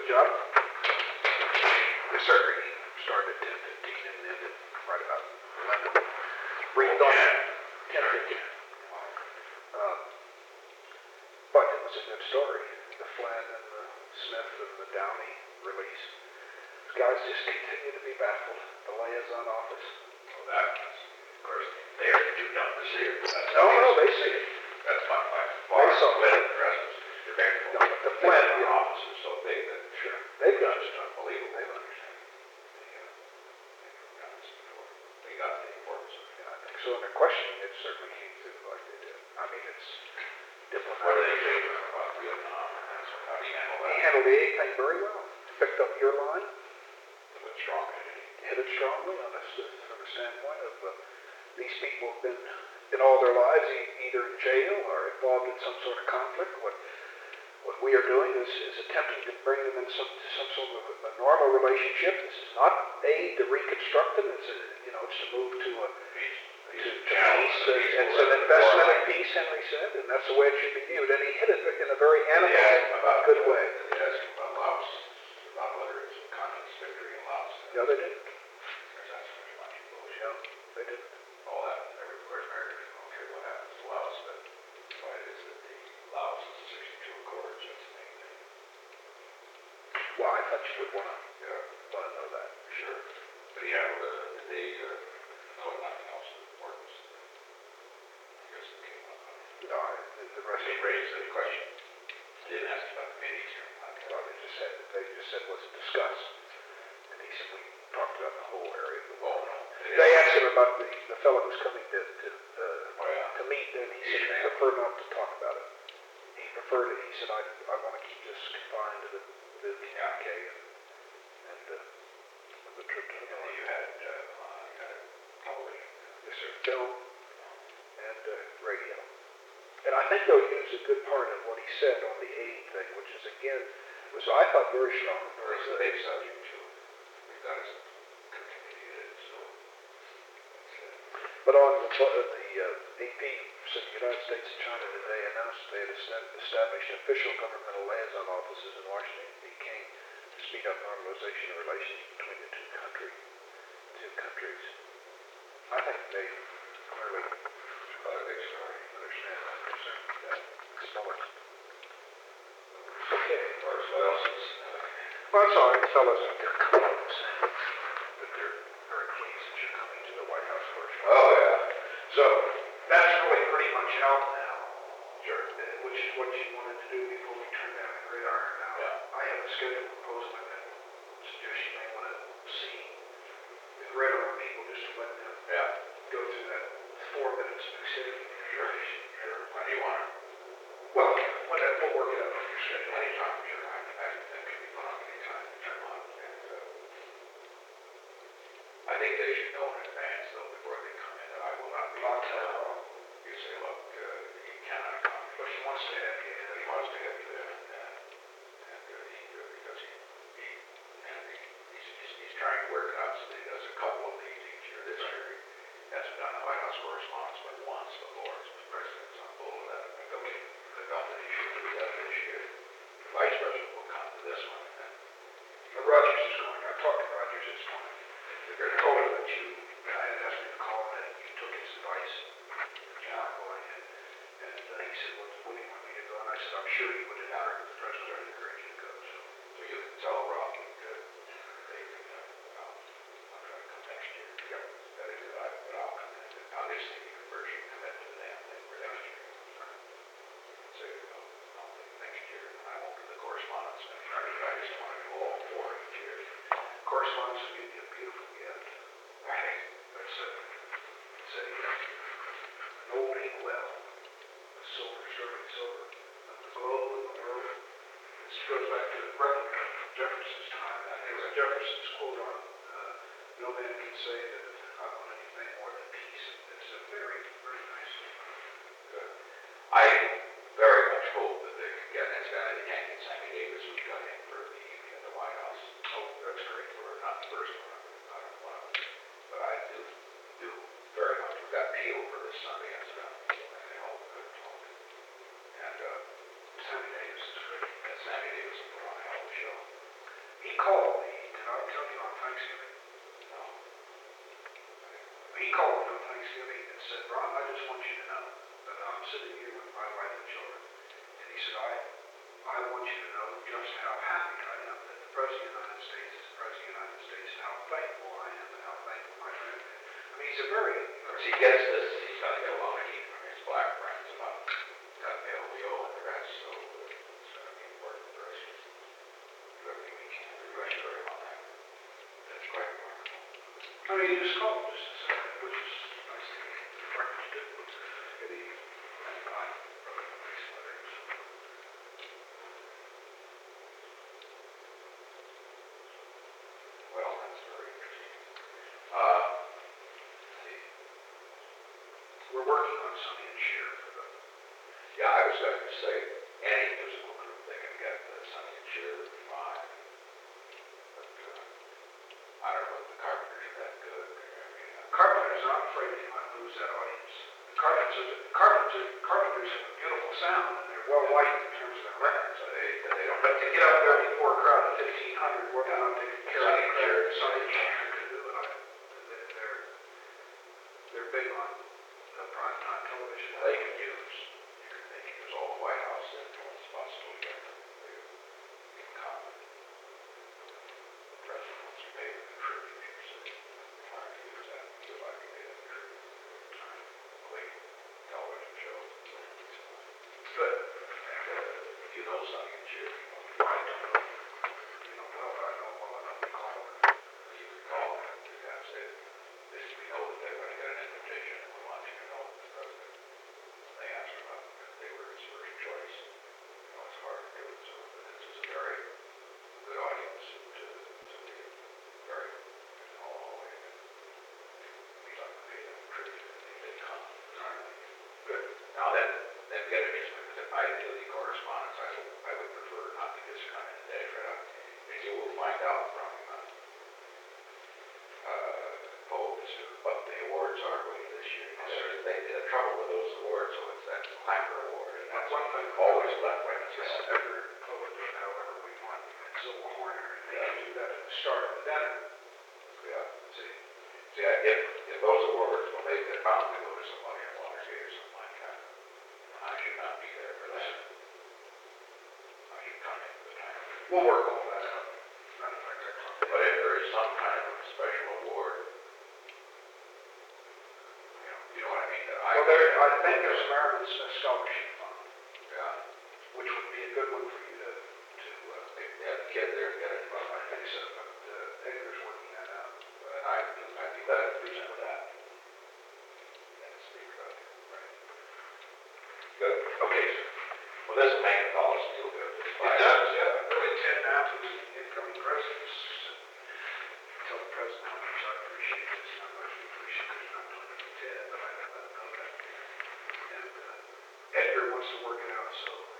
Good job. Yes, sir. He started at 10:15 and ended right about 11. Briefed on 10:15. But it was a good story. The Flynn and the Smith and the Downey release. These guys just continue to be baffled. The liaison office. Well, that, of course, they are too dumb to see it. No, they see it. That's my They saw it. Flynn addresses. You're very No, but the Flynn, the office is so big that sure, they've got it's it. unbelievable. They've understood. They got the importance of it. Yeah, I think so. And their questioning, it certainly came through like they did. I mean, it's What are diplomatic. they saying about Vietnam? How do you handle He that? handled the APEC very well. Picked up your line, What's strong in it? hit it strongly on this from the standpoint of these people have been in all their lives either in jail or involved in some sort of conflict. What we are doing is attempting to bring them in some sort of a normal relationship. This is not aid to reconstruct them. It's to move to peace. It's an investment in peace, Henry said, and that's the way it should be viewed. And he hit it in a very animal, good way. They asked him about Laos, about whether it's a communist victory in Laos. No, they didn't. That's pretty much bullshit. No, they didn't. All that, everywhere Americans don't care what happens to Laos, but why it is that the Laos is the 62 Accords, that's the main thing. Well, I thought you would want to know that. Sure. But he handled nothing else of importance. I guess it came up. No, the rest He raised any question. He didn't ask about the meetings or anything. well, they just said was it discussed, and he said we talked about the whole area of the Oh, world. no. They asked him about the fellow who's coming to meet, and he said he preferred not to talk about it. He preferred it. He said I want to keep this confined to the communique and the trip to the north. You had television. Yes, sir. Film and radio. And I think they'll use a good part of what he said on the aid thing, which is again was I thought very strong. It's a big subject too. We've got to continue it, so. But on the AP said the United States and China today announced they had established official governmental liaison offices in Washington, Peking, to speed up normalization of relations between the two countries. I think they clearly understand that concern. Okay. What else is? Well, that's all right. Fellows out there calling saying that they're very pleased that you're coming to the White House first. Oh, yeah. So that's really pretty much out now. Sure. Which is what you wanted to do before we turn down the gridiron. Now, Yeah. I have a scheduled proposal and suggest you may want to see the gridiron people just to let them go through that 4 minutes of executive communication. Sure. When do you want it? Well, we'll work it out on your schedule. Anytime, sure. I think that can be put on anytime. Turn on. And, I think they should know in advance, though, before they come in, that I will not be. I'll tell them. You say, look, you cannot come. But he wants to have you. He wants to have you there. Because he's trying to work it out so that he does a couple of these each year. This year, he hasn't done the White House correspondence but once before. As president's on board with that. I felt that he should do that this year. The vice president will come to this one. Rogers is going. I talked to Rogers this morning. They're I told him that I had asked him to call him and you took his advice. John going in. And he said, well, when do you want me to go? And I said, I'm sure you would encourage the president to encourage you to go. So you can tell Rocky that they can, I'll try to come next year. Yep. That is good. But I'll come in. Obviously, you can first commit to the damn thing for next year. So I'll think next year. And I won't do the correspondence. I just want to do all 4 each year. Correspondence would be a beautiful gift. Right. It's an old ink well. The silver, sterling silver. The globe and the world. This goes back to Jefferson's time. It was Jefferson's quote on no man can say that I want anything more than peace. It's a very, very nice thing. Good. I very much hope that they can get that guy, Yankee Sammy Davis, who got in for the evening at the White House. Oh, that's great. For not the first one. I don't want to. But I do very much. We've got Peel for this Sunday and stuff. And they all good talk. And Sammy Davis is great. Sammy Davis will put on a hell of a show. He called me, did I tell you on Thanksgiving? No. He called me on Thanksgiving and said, Ron, I just want you to know that I'm sitting here with my wife and children. And he said, I want you to know just how happy I am that the President of the United States is the President of the United States and how thankful I am and how thankful my friend is. I mean, he's a very... Because he gets this, he's got to get along with his black friends about that LBO and the rest, so it's going to be important for us to do everything we can to reassure him on that. That's quite remarkable. I mean, he just called just to say, which is nice to hear. Friends do. And he, and I wrote a nice letter. Well, that's very interesting. See. We're working on Sonny and Cher for the... Yeah, I was going to say, any musical group they can get Sonny and Cher would be fine. But I don't know if the Carpenters are that good. I mean, Carpenters, I'm afraid they might lose that audience. The Carpenters have a beautiful sound, and they're well liked in terms of their records. they don't But to get out there before a crowd of 1,500, we're not taking care of the crowd. Sonny and Cher can do it. They're big on primetime television. They can use all the White House influence possible to get them in common. The president wants to pay them a tribute, so trying to use that because I can pay them a tribute. Great television show. Good. You know Sonny and Cher. I don't know. You know, well, I know well enough to call them. You can call them and you can say, we know that they're going to get an invitation and we want you to know that the president. They asked about if they were his first choice. You know, it's hard to do it, so this is a very good audience to be very all the way. We'd like to pay them a tribute if they did come. All right. Good. Now then get it is if I do the correspondence, I would prefer not to just come in today, Fred. And you will find out from Pope as to what the awards are going this year. They did a trouble with those awards, so it's that Climber Award, and that's One thing always left right at Yes, the every poet, however we want, Silver Horner, and they can do that at the start of the dinner. Yeah. See? See, if those awards, when they get bound to go to somebody in Watergate or something like that, I should not be there for that. I should come in for the time. We'll work all that out. Matter of fact, I talked to But if there is some kind of special award, you know what I mean? That Well, I think there's a Merriman Smith Scholarship Fund, yeah, which would be a good one for you to yeah, the kid there get it. I think so, but Edgar's working that out. I'd be glad to present that. And speak about it. Right. Good. Okay, sir. Well, this will make the policy feel good. It does, yeah. Really, Ted Knapp, who's the incoming president, tell the president how much I appreciate this, and how much we appreciate it. I'm not doing it for Ted, but I let him know that. And Edgar wants to work it out, so